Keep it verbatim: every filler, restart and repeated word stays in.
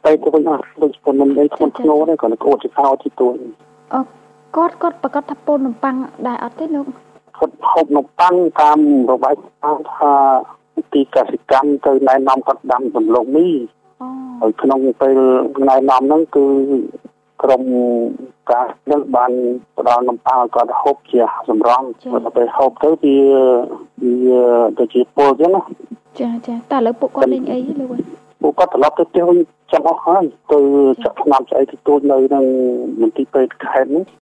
ទៅទៅវិញអត់ដូចប៉ុណ្្នឹងឯងធ្ងន់ធ្ងរដែរគាត់គាត់ទៅខោទីទួយអូគាត់គាត់ប្រកាសថាពូននំប៉័ងដែរអត់ទេលោកគាត់ហូបនំប៉័ងតាមរបាយការណ៍ថាទីកសិកម្មទៅណែនាំគាត់ដាំដំឡូងមីហើយក្នុងពេលណែនាំហ្នឹងគឺក្រុមការនឹងបានផ្ដល់នំប៉័ងឲ្យគាត់ហូបជាសម្រន់គាត់ទៅហូបទៅវាវាទៅជាពលចឹងណាចាចាតែឥឡូវពួកគាត់លេងអីលោកពួកគាត់ត្រឡប់ទៅផ្ទះវិញចាំអស់ហើយទៅចាក់ថ្នាំស្អីទៅទូចនៅក្នុងមន្ទីរពេទ្យខេត្តនេះ